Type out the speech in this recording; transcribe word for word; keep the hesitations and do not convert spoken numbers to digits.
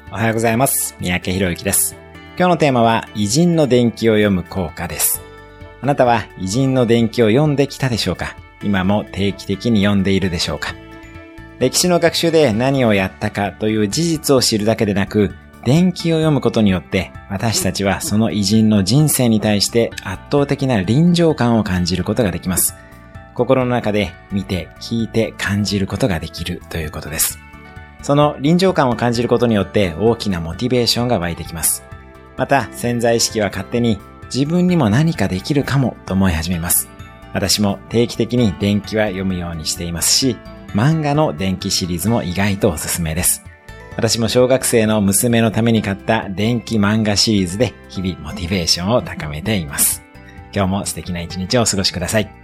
おはようございます。三宅博之です。今日のテーマは偉人の伝記を読む効果です。あなたは偉人の伝記を読んできたでしょうか？今も定期的に読んでいるでしょうか？歴史の学習で何をやったかという事実を知るだけでなく、伝記を読むことによって私たちはその偉人の人生に対して圧倒的な臨場感を感じることができます。心の中で見て、聞いて、感じることができるということです。その臨場感を感じることによって大きなモチベーションが湧いてきます。また潜在意識は勝手に自分にも何かできるかもと思い始めます。私も定期的に伝記は読むようにしていますし、漫画の伝記シリーズも意外とおすすめです。私も小学生の娘のために買った伝記漫画シリーズで日々モチベーションを高めています。今日も素敵な一日をお過ごしください。